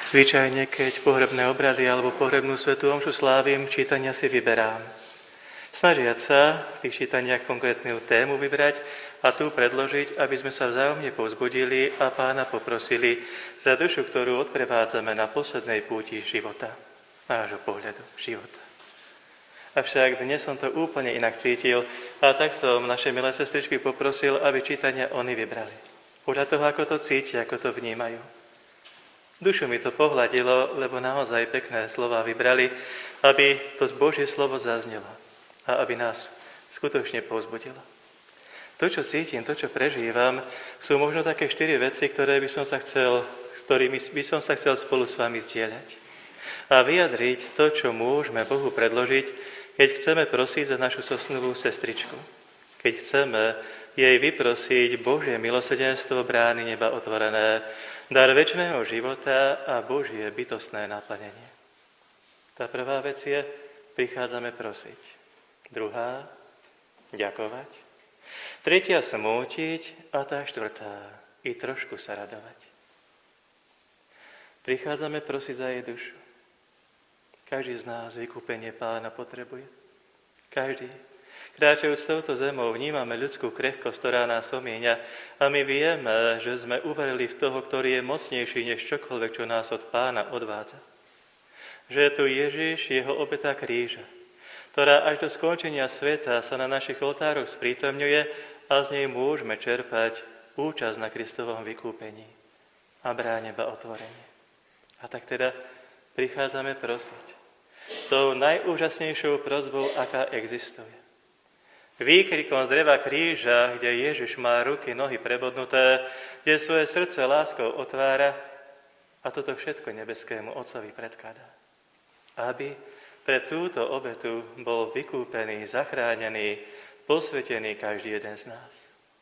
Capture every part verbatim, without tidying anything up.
Zvyčajne, keď pohrebné obrady alebo pohrebnú svätú omšu slávim, čítania si vyberám. Snažiať sa v tých čítaniach konkrétnu tému vybrať a tu predložiť, aby sme sa vzájomne povzbudili a Pána poprosili za dušu, ktorú odprevádzame na poslednej púti života, z nášho pohľadu života. Avšak dnes som to úplne inak cítil a tak som naše milé sestričky poprosil, aby čítania oni vybrali. Podľa toho, ako to cítia, ako to vnímajú. Dušu mi to pohľadilo, lebo naozaj pekné slova vybrali, aby to Božie slovo zaznelo a aby nás skutočne povzbudilo. To, čo cítim, to, čo prežívam, sú možno také štyri veci, ktoré by som sa chcel, s ktorými by som sa chcel spolu s vami zdieľať. A vyjadriť to, čo môžeme Bohu predložiť, keď chceme prosiť za našu sosnulú sestričku. Keď chceme jej vyprosiť Božie milosrdenstvo, brány neba otvorené, dar večného života a Božie bytostné naplnenie. Tá prvá vec je, prichádzame prosiť. Druhá, ďakovať. Tretia, smútiť. A tá štvrtá, i trošku sa radovať. Prichádzame prosiť za jej dušu. Každý z nás vykúpenie Pána potrebuje. Každý. Kráčajúc touto zemou vnímame ľudskú krehkosť, ktorá nás omieňa a my vieme, že sme uverili v toho, ktorý je mocnejší než čokoľvek, čo nás od Pána odvádza. Že je tu Ježiš, jeho obeta kríža, ktorá až do skončenia sveta sa na našich oltároch sprítomňuje a z nej môžeme čerpať účasť na Kristovom vykúpení a bráne neba otvorenie. A tak teda prichádzame prosiť tou najúžasnejšou prosbou, aká existuje. Výkrikom z dreva kríža, kde Ježiš má ruky, nohy prebodnuté, kde svoje srdce láskou otvára a toto všetko nebeskému Otcovi predkladá. Aby pre túto obetu bol vykúpený, zachránený, posvetený každý jeden z nás.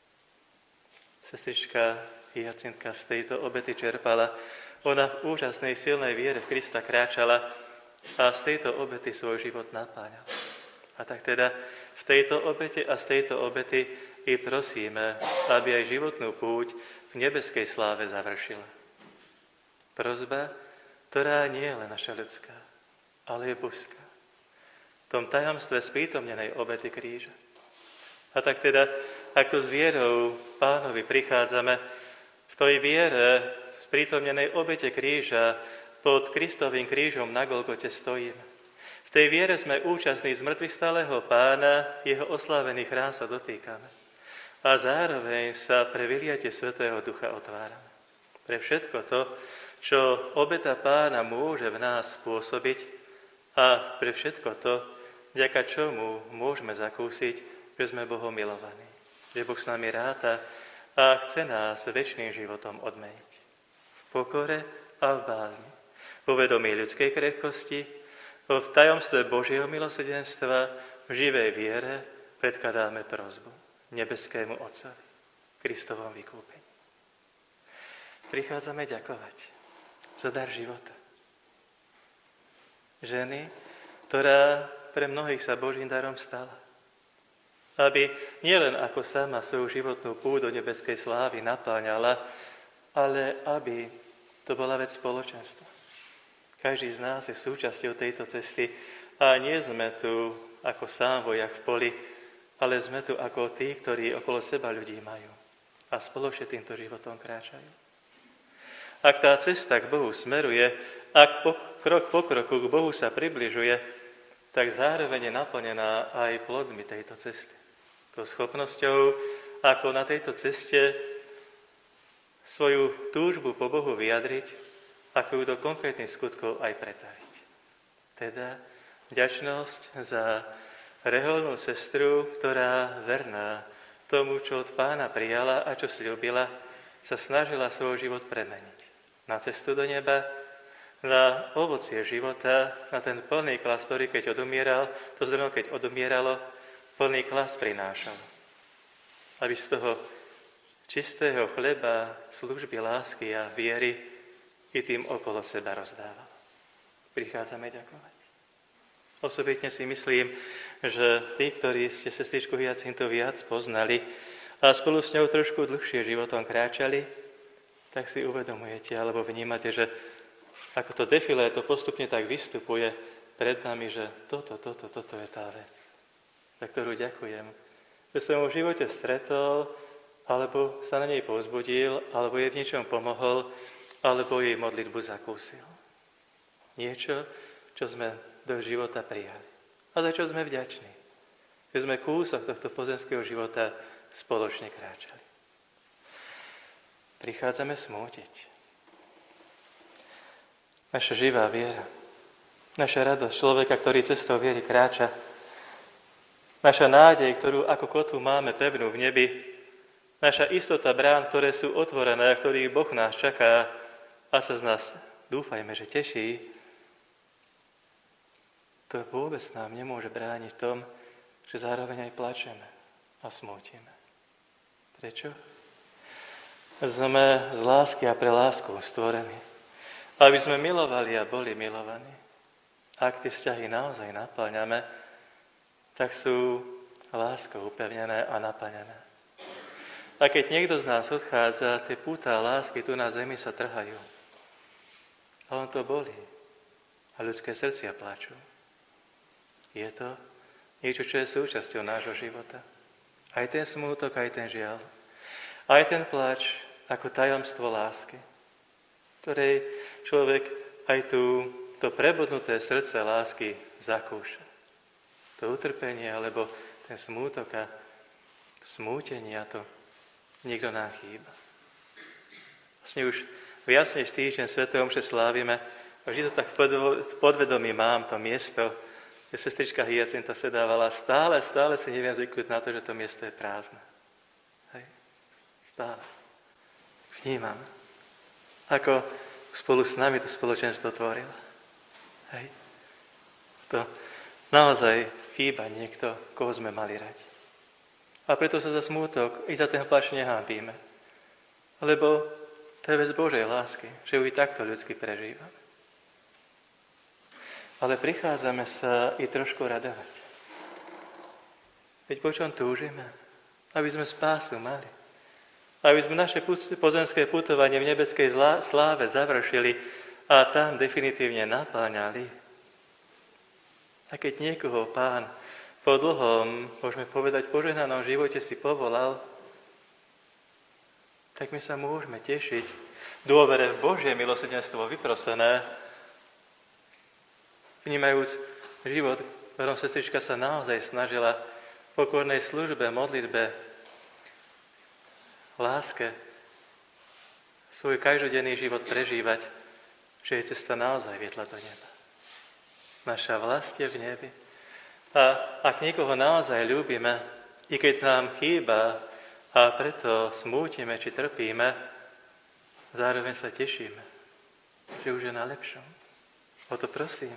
Sestrička Hyacintka z tejto obety čerpala, ona v úžasnej silnej viere v Krista kráčala a z tejto obety svoj život napáňala. A tak teda v tejto obete a z tejto obety i prosíme, aby aj životnú púť v nebeskej sláve završila. Prosba, ktorá nie je len naša ľudská, ale je božská. V tom tajomstve sprítomnenej obety kríža. A tak teda, ak tu s vierou Pánovi prichádzame, v tej viere sprítomnenej obete kríža pod Kristovým krížom na Golgote stojíme. V tej viere sme účastní zmŕtvychvstalého Pána, jeho oslávený chrám sa dotýkame. A zároveň sa pre vyliatie Svätého Ducha otvárame. Pre všetko to, čo obeta Pána môže v nás spôsobiť a pre všetko to, vďaka čomu môžeme zakúsiť, že sme Bohom milovaní. Že Boh s nami ráta a chce nás večným životom odmeniť. V pokore a v bázni. Po vedomí ľudskej krehkosti, v tajomstve Božieho milosrdenstva, v živej viere predkladáme prosbu nebeskému Otcovi, Kristovom vykúpení. Prichádzame ďakovať za dar života. Ženy, ktorá pre mnohých sa Božím darom stala. Aby nielen ako sama svoju životnú púť do nebeskej slávy napáňala, ale aby to bola vec spoločenstva. Každý z nás je súčasťou tejto cesty a nie sme tu ako sám vojak v poli, ale sme tu ako tí, ktorí okolo seba ľudí majú a spoločne týmto životom kráčajú. Ak tá cesta k Bohu smeruje, ak po, krok po kroku k Bohu sa približuje, tak zároveň je naplnená aj plodmi tejto cesty. To schopnosťou, ako na tejto ceste svoju túžbu po Bohu vyjadriť, ako ju do konkrétnych skutkov aj pretaviť. Teda vďačnosť za reholnú sestru, ktorá verná tomu, čo od Pána prijala a čo sľúbila, sa snažila svoj život premeniť. Na cestu do neba, na ovocie života, na ten plný klas, ktorý keď odumieral, to zrno keď odumieralo, plný klas prinášal. Aby z toho čistého chleba, služby, lásky a viery i tým okolo seba rozdával. Prichádzame ďakovať. Osobitne si myslím, že tí, ktorí ste sestričku Hyacintu viac poznali a spolu s ňou trošku dlhšie životom kráčali, tak si uvedomujete alebo vnímate, že ako to defilé, to postupne tak vystupuje pred nami, že toto, toto, toto je tá vec, za ktorú ďakujem. Že som ju v živote stretol, alebo sa na nej povzbudil, alebo jej v niečom pomohol, alebo jej modlitbu zakúsil. Niečo, čo sme do života prijali. A za čo sme vďační. Že sme kúsok tohto pozemského života spoločne kráčali. Prichádzame smútiť. Naša živá viera, naša radosť človeka, ktorý cestou viery kráča, naša nádej, ktorú ako kotvu máme pevnú v nebi, naša istota brán, ktoré sú otvorené, a ktorých Boh nás čaká a sa z nás, dúfajme, že teší, to vôbec nám nemôže brániť v tom, že zároveň aj plačeme a smútime. Prečo? Sme z lásky a pre lásku stvorení. Aby sme milovali a boli milovaní. Ak tie vzťahy naozaj naplňame, tak sú láskou upevnené a naplnené. A keď niekto z nás odchádza, tie pútá lásky tu na zemi sa trhajú. A on to bolí. A ľudské srdcia plačú. Je to niečo, čo je súčasťou nášho života. Aj ten smútok, aj ten žiaľ. Aj ten plač ako tajomstvo lásky, ktorej človek aj tu, to prebodnuté srdce lásky zakúša. To utrpenie, alebo ten smútok a to smútenie a to niekto nám chýba. Vlastne už viac než týždeň svätej omše slávime a vždy to tak v podvedomí mám, to miesto, kde sestrička Hyacinta sedávala. Stále, stále si neviem zvyknúť na to, že to miesto je prázdne. Hej. Stále. Vnímam. Ako spolu s nami to spoločenstvo tvorilo. Hej. To naozaj chýba niekto, koho sme mali radi. A preto sa za smútok i za ten plač nehábíme. Lebo to je vec Božej lásky, že ju i takto ľudsky prežívame. Ale prichádzame sa i trošku radovať. Veď po čom túžime? Aby sme spásu mali. Aby sme naše pozemské putovanie v nebeskej sláve završili a tam definitívne napáňali. A keď niekoho Pán po dlhom, môžeme povedať, požehnanom živote si povolal, tak my sa môžeme tešiť v dôvere v Božie milosrdenstvo vyprosené, vnímajúc život, v ktorom sestrička sa naozaj snažila v pokornej službe, modlitbe, láske svoj každodenný život prežívať, že jej cesta naozaj viedla do neba. Naša vlast je v nebi. A ak niekoho naozaj ľúbime, i keď nám chýba a preto smútime či trpíme, zároveň sa tešíme, že už je na lepšom. O to prosím.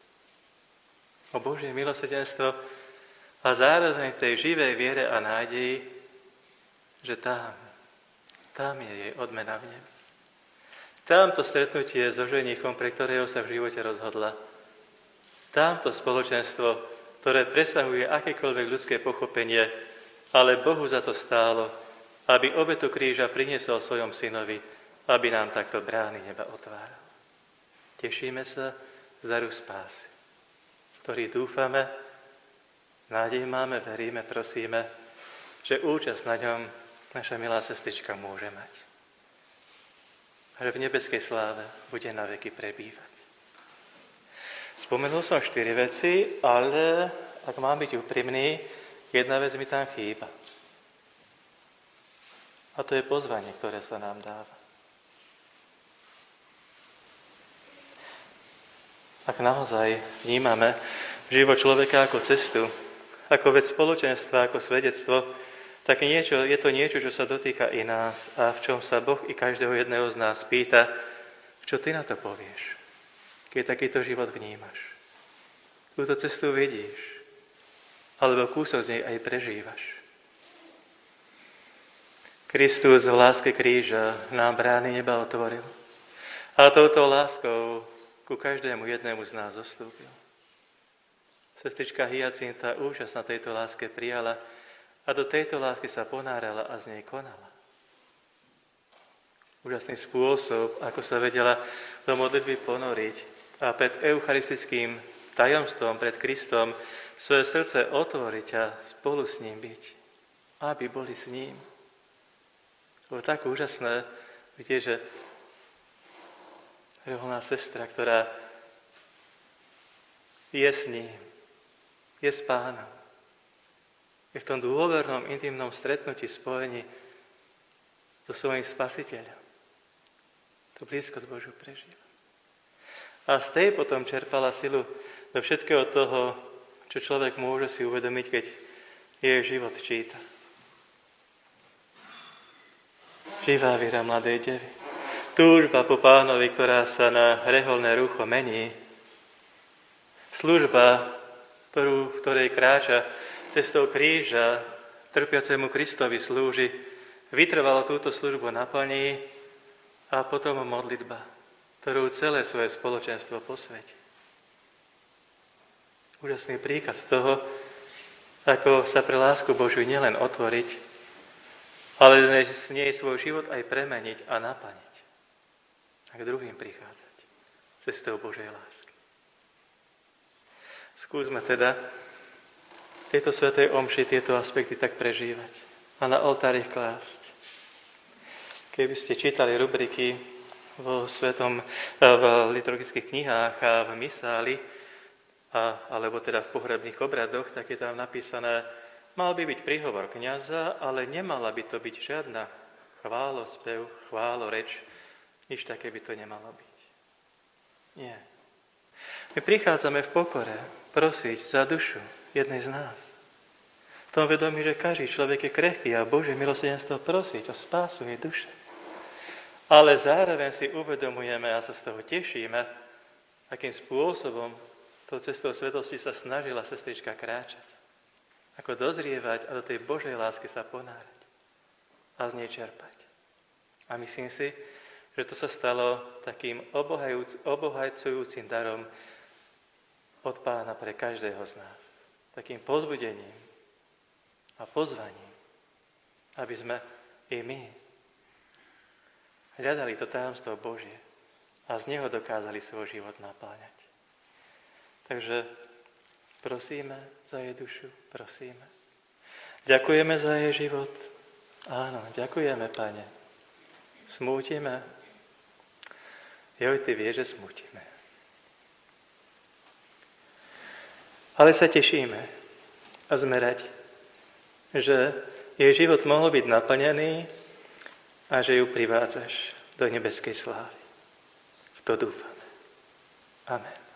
O Božie milosrdenstvo a zároveň v tej živej viere a nádeji, že tam Tam je jej odmena v nebi. Tamto stretnutie so ženíchom, pre ktorého sa v živote rozhodla. Tamto spoločenstvo, ktoré presahuje akékoľvek ľudské pochopenie, ale Bohu za to stálo, aby obetu kríža priniesol svojom synovi, aby nám takto brány neba otváral. Tešíme sa z daru spásy, ktorý dúfame, nádej máme, veríme, prosíme, že účasť na ňom naša milá sestrička môže mať. A že v nebeskej sláve bude na veky prebývať. Spomenul som štyri veci, ale ak mám byť úprimný, jedna vec mi tam chýba. A to je pozvanie, ktoré sa nám dáva. Ak naozaj vnímame život človeka ako cestu, ako vec spoločenstva, ako svedectvo, tak niečo, je to niečo, čo sa dotýka i nás a v čom sa Boh i každého jedného z nás pýta, čo ty na to povieš, keď takýto život vnímaš. Túto cestu vidíš, alebo kúsok z nej aj prežívaš. Kristus v láske kríža nám brány neba otvoril a touto láskou ku každému jednému z nás zostúpil. Sestrička Hyacinta účasť na tejto láske prijala a do tejto lásky sa ponárala a z nej konala. Úžasný spôsob, ako sa vedela do modlitby ponoriť a pred eucharistickým tajomstvom, pred Kristom svoje srdce otvoriť a spolu s ním byť, aby boli s ním. To bolo tak úžasné, vidieť, že reholná sestra, ktorá je s ním, je s Pánom, je v tom dôvernom, intimnom stretnutí, spojení so svojím Spasiteľom. To blízko s Božou prežíva. A z tej potom čerpala silu do všetkého toho, čo človek môže si uvedomiť, keď jej život číta. Živá viera mladej devy. Túžba po Pánovi, ktorá sa na reholné rúcho mení. Služba, ktorú, v ktorej kráča cestou kríža, trpiacemu Kristovi slúži, vytrvalo túto službu naplní a potom modlitba, ktorú celé svoje spoločenstvo posvetí. Úžasný príklad toho, ako sa pre lásku Božiu nielen otvoriť, ale z nej svoj život aj premeniť a naplniť. A k druhým prichádzať cestou Božej lásky. Skúsme teda v tejto svätej omši tieto aspekty tak prežívať a na oltári ich klásť. Keby ste čítali rubriky vo svetom, v liturgických knihách a v misáli, a, alebo teda v pohrebných obradoch, tak je tam napísané, mal by byť príhovor kňaza, ale nemala by to byť žiadna chválospev, chváloreč, nič také by to nemalo byť. Nie. My prichádzame v pokore prosiť za dušu jednej z nás. V tom vedomí, že každý človek je krehký a Božie milosrdenstvo prosiť o spásu jej duše. Ale zároveň si uvedomujeme a sa z toho tešíme, akým spôsobom tou cestou svetosti sa snažila sestrička kráčať. Ako dozrievať a do tej Božej lásky sa ponárať a z nej čerpať. A myslím si, že to sa stalo takým obohajcujúcim darom od Pána pre každého z nás. Takým povzbudením a pozvaním, aby sme i my hľadali to tajomstvo Božie a z neho dokázali svoj život napáňať. Takže prosíme za jej dušu, prosíme. Ďakujeme za jej život. Áno, ďakujeme, Pane. Smútime. Joj, Ty vieš, že smútime. Ale sa tešíme a sme radi, že jej život mohol byť naplnený a že ju privádzaš do nebeskej slávy. V to dúfame. Amen.